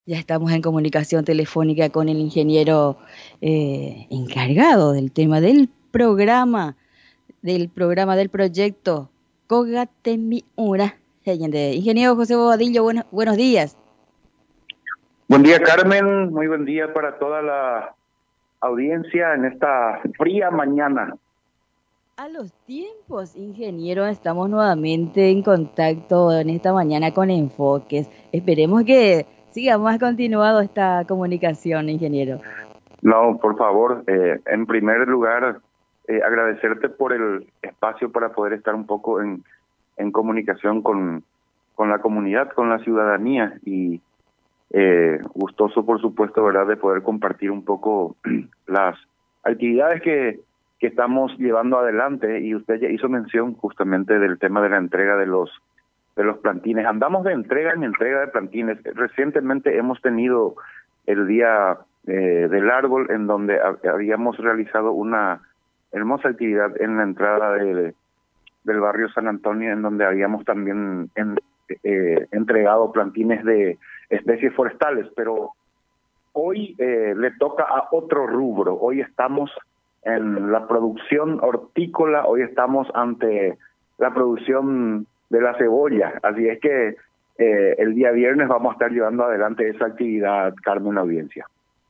Ya estamos en comunicación telefónica con el ingeniero encargado del tema del proyecto Cogatemiura. Ingeniero José Bobadillo, buenos días. Buen día, Carmen. Muy buen día para toda la audiencia en esta fría mañana. A los tiempos, ingeniero, estamos nuevamente en contacto en esta mañana con Enfoques. Esperemos que siga más continuado esta comunicación, ingeniero. No, por favor, en primer lugar, agradecerte por el espacio para poder estar un poco en comunicación con la comunidad, con la ciudadanía y gustoso, por supuesto, ¿verdad?, de poder compartir un poco las actividades que estamos llevando adelante. Y usted ya hizo mención justamente del tema de la entrega de los plantines. Andamos de entrega en entrega de plantines. Recientemente hemos tenido el Día del Árbol, en donde habíamos realizado una hermosa actividad en la entrada del barrio San Antonio, en donde habíamos también entregado plantines de especies forestales, pero hoy le toca a otro rubro. Hoy estamos en la producción hortícola, hoy estamos ante la producción de la cebolla, así es que el día viernes vamos a estar llevando adelante esa actividad, Carmen, audiencia.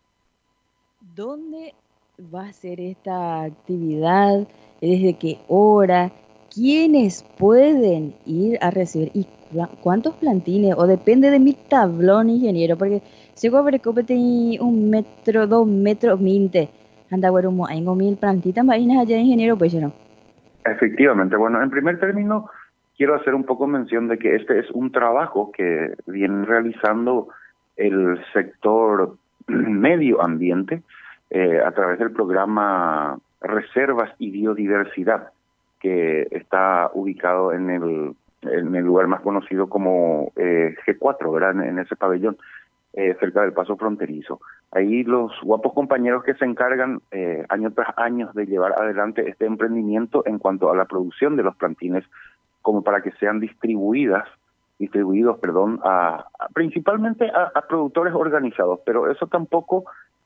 ¿Dónde va a ser esta actividad? ¿Desde qué hora? ¿Quiénes pueden ir a recibir? ¿Y cuántos plantines? O depende de mi tablón, ingeniero, porque si yo preocupete 1 metro, 2 metros, minte. Anda, bueno, hay 1000 plantitas, vainas allá, ingeniero, pues yo no. Efectivamente. Bueno, en primer término, quiero hacer un poco mención de que este es un trabajo que viene realizando el sector medio ambiente a través del programa Reservas y Biodiversidad, que está ubicado en el lugar más conocido como G4, ¿verdad?, en ese pabellón, cerca del paso fronterizo. Ahí los guapos compañeros que se encargan año tras año de llevar adelante este emprendimiento en cuanto a la producción de los plantines, como para que sean distribuidos, principalmente a productores organizados, pero eso tampoco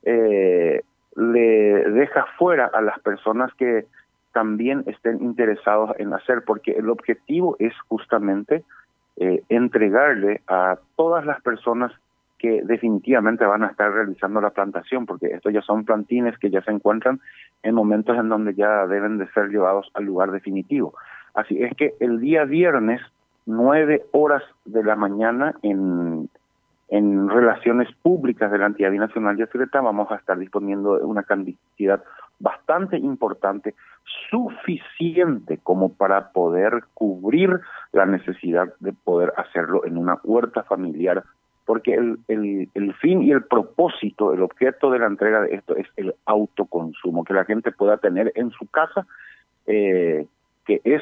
le deja fuera a las personas que también estén interesados en hacer, porque el objetivo es justamente entregarle a todas las personas que definitivamente van a estar realizando la plantación, porque estos ya son plantines que ya se encuentran en momentos en donde ya deben de ser llevados al lugar definitivo. Así es que el día viernes, 9 horas de la mañana, en relaciones públicas de la entidad binacional de Yacyretá, vamos a estar disponiendo de una cantidad bastante importante, suficiente como para poder cubrir la necesidad de poder hacerlo en una huerta familiar, porque el fin y el propósito, el objeto de la entrega de esto es el autoconsumo, que la gente pueda tener en su casa, que es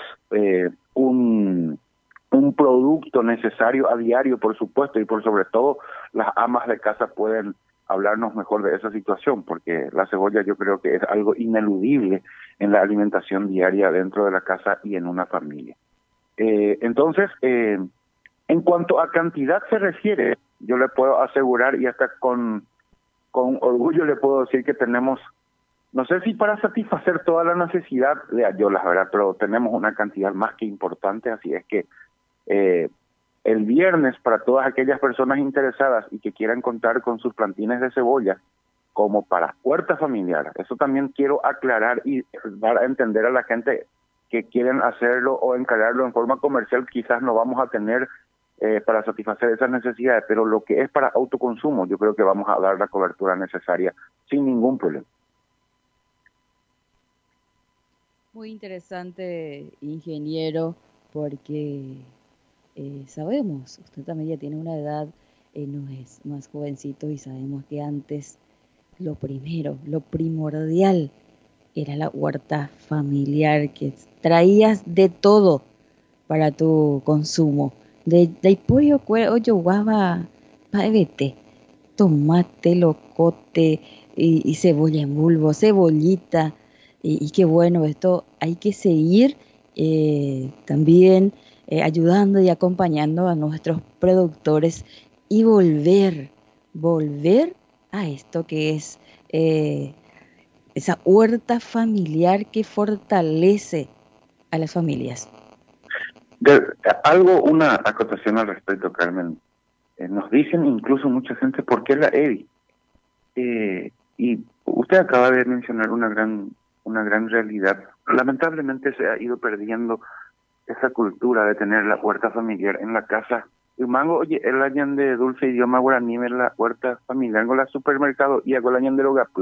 un producto necesario a diario, por supuesto, y por sobre todo las amas de casa pueden hablarnos mejor de esa situación, porque la cebolla yo creo que es algo ineludible en la alimentación diaria dentro de la casa y en una familia. Entonces, en cuanto a cantidad se refiere, yo le puedo asegurar, y hasta con orgullo le puedo decir, que tenemos, no sé si para satisfacer toda la necesidad de ayolas, ¿verdad?, pero tenemos una cantidad más que importante, así es que el viernes, para todas aquellas personas interesadas y que quieran contar con sus plantines de cebolla como para huerta familiar, eso también quiero aclarar y dar a entender a la gente que quieren hacerlo o encargarlo en forma comercial, quizás no vamos a tener para satisfacer esas necesidades, pero lo que es para autoconsumo, yo creo que vamos a dar la cobertura necesaria sin ningún problema. Muy interesante, ingeniero, porque sabemos, usted también ya tiene una edad, no es más jovencito, y sabemos que antes lo primero, lo primordial era la huerta familiar, que traías de todo para tu consumo. De pollo, hoyo, guava, paevete, tomate, locote y cebolla en bulbo, cebollita. Y qué bueno, esto hay que seguir también ayudando y acompañando a nuestros productores y volver. volver a esto que es esa huerta familiar que fortalece a las familias. Una acotación al respecto, Carmen. Nos dicen incluso mucha gente, ¿por qué la EVI? Y usted acaba de mencionar una gran realidad. Lamentablemente se ha ido perdiendo esa cultura de tener la huerta familiar en la casa. Y mango, oye, el año de dulce idioma guaraní, la huerta familiar con la supermercado y hago el año de loga.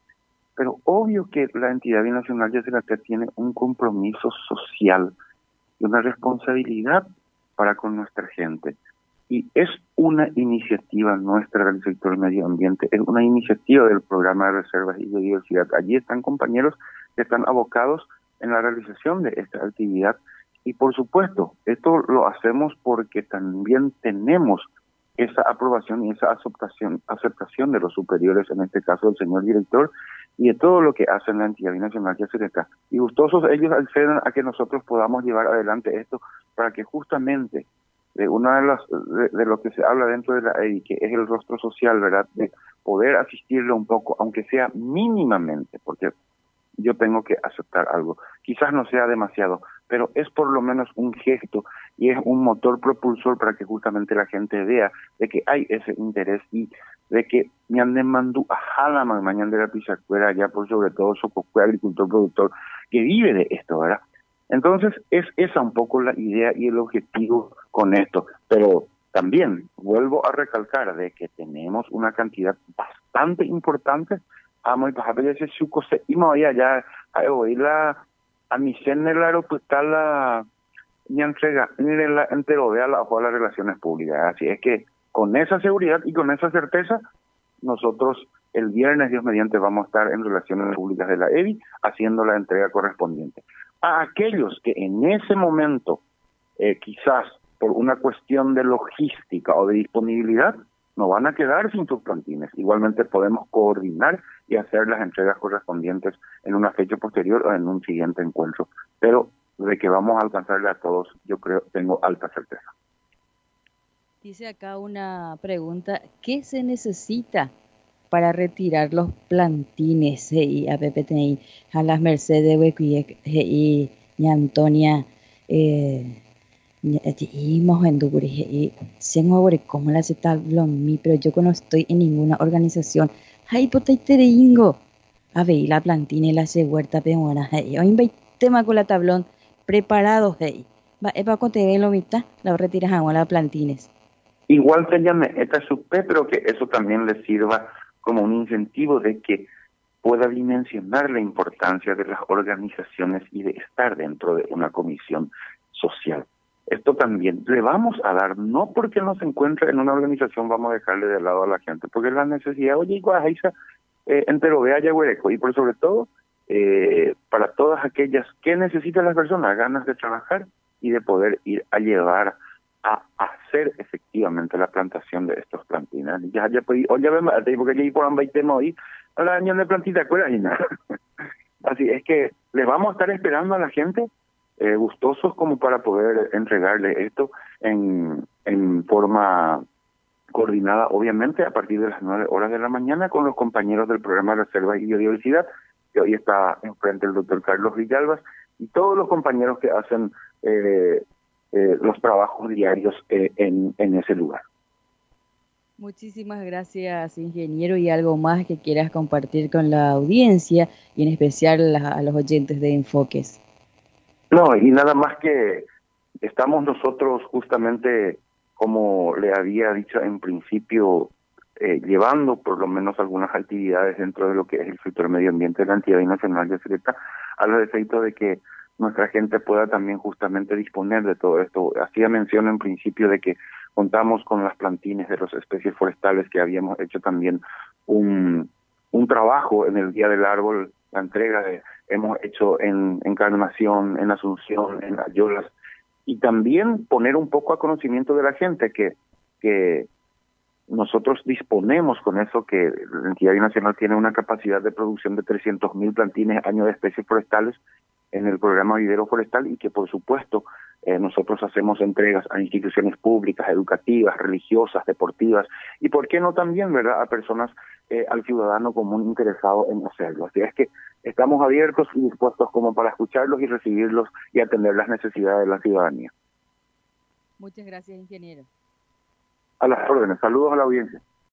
Pero obvio que la entidad binacional de Yacyretá tiene un compromiso social y una responsabilidad para con nuestra gente. Y es una iniciativa nuestra del sector medio ambiente, es una iniciativa del programa de reservas y biodiversidad. Allí están compañeros que están abocados en la realización de esta actividad. Y por supuesto, esto lo hacemos porque también tenemos esa aprobación y esa aceptación de los superiores, en este caso del señor director, y de todo lo que hace la entidad binacional de Yacyretá. Y gustosos ellos acceden a que nosotros podamos llevar adelante esto para que justamente una de las de lo que se habla dentro de la EI, que es el rostro social, ¿verdad? De poder asistirle un poco, aunque sea mínimamente, porque yo tengo que aceptar algo. Quizás no sea demasiado, pero es por lo menos un gesto y es un motor propulsor para que justamente la gente vea de que hay ese interés y de que me mandó a Jalama mañana de la pisacuera, ya por sobre todo Sococue, agricultor productor, que vive de esto, ¿verdad? Entonces es esa un poco la idea y el objetivo con esto, pero también vuelvo a recalcar de que tenemos una cantidad bastante importante. Muy paja, ese suco se ya a oír a mi la aeropuertal la mi entrega la entero de las relaciones públicas. Así es que con esa seguridad y con esa certeza, nosotros el viernes, Dios mediante, vamos a estar en relaciones públicas de la EBI haciendo la entrega correspondiente. A aquellos que en ese momento, quizás por una cuestión de logística o de disponibilidad, no van a quedar sin sus plantines. Igualmente podemos coordinar y hacer las entregas correspondientes en una fecha posterior o en un siguiente encuentro. Pero de que vamos a alcanzarle a todos, yo creo, tengo alta certeza. Dice acá una pregunta, ¿qué se necesita para retirar los plantines? Y a PPTI, a las Mercedes, y Antonia, y Mohenduguri, y Senguabore, como la mi, pero yo no estoy en ninguna organización. Ay, potaitereingo. A ver, la plantina y la huerta peona, hey, o tema con la tablón preparados, hey. Va, para contener lo mitad, la retiras agua, la plantines. Igual se llame esta supe, pero que eso también le sirva como un incentivo de que pueda dimensionar la importancia de las organizaciones y de estar dentro de una comisión social. Esto también le vamos a dar, no porque no se encuentre en una organización vamos a dejarle de lado a la gente, porque la necesidad, oye, Guajaisa, entero vea Yaguareco, y por sobre todo, para todas aquellas que necesitan las personas, ganas de trabajar y de poder ir a llevar a hacer efectivamente la plantación de estos plantines. Ya pues, oye, porque ya por un tema hoy, a la año de plantita, ¿cuál y nada? Así es que le vamos a estar esperando a la gente, gustosos como para poder entregarle esto en forma coordinada, obviamente, a partir de las 9 horas de la mañana con los compañeros del programa de Reserva y Biodiversidad, que hoy está enfrente el doctor Carlos Villalbas, y todos los compañeros que hacen los trabajos diarios en ese lugar. Muchísimas gracias, ingeniero, y algo más que quieras compartir con la audiencia y en especial a los oyentes de Enfoques. No, y nada más que estamos nosotros justamente, como le había dicho en principio, llevando por lo menos algunas actividades dentro de lo que es el sector medio ambiente de la entidad nacional de Yacyretá, a los efectos de que nuestra gente pueda también justamente disponer de todo esto. Hacía mención en principio de que contamos con las plantines de las especies forestales, que habíamos hecho también un trabajo en el Día del Árbol, la entrega hemos hecho en Encarnación, en Asunción, en Ayolas, y también poner un poco a conocimiento de la gente que nosotros disponemos con eso, que la entidad nacional tiene una capacidad de producción de 300.000 plantines año de especies forestales, en el programa Vivero Forestal y que por supuesto nosotros hacemos entregas a instituciones públicas, educativas, religiosas, deportivas y por qué no también, ¿verdad?, a personas, al ciudadano común interesado en hacerlo. Así es que estamos abiertos y dispuestos como para escucharlos y recibirlos y atender las necesidades de la ciudadanía. Muchas gracias, ingeniero. A las órdenes. Saludos a la audiencia.